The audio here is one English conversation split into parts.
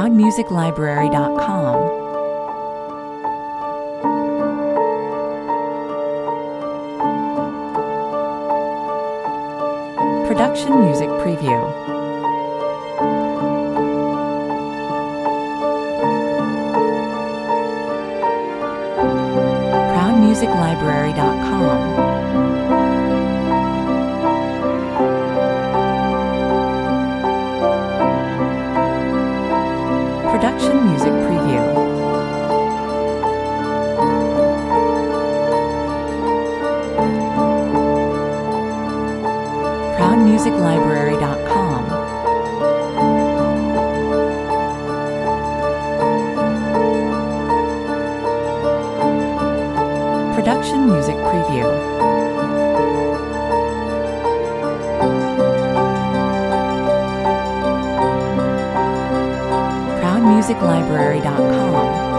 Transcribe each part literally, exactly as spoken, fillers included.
proud music library dot com. Production Music Preview. proud music library dot com. Production Music Preview. proud music library dot com. Production Music Preview. proud music library dot com.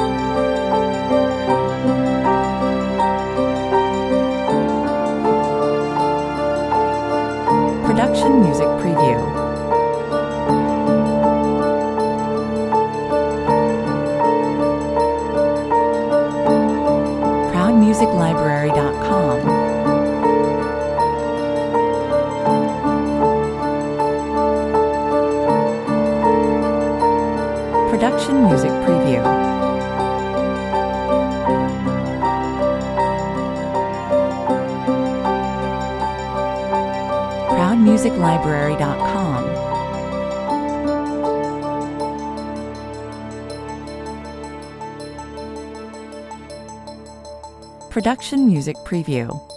Production Music Preview. proud music library dot com. Production Music Preview. proud music library dot com. Production Music Preview.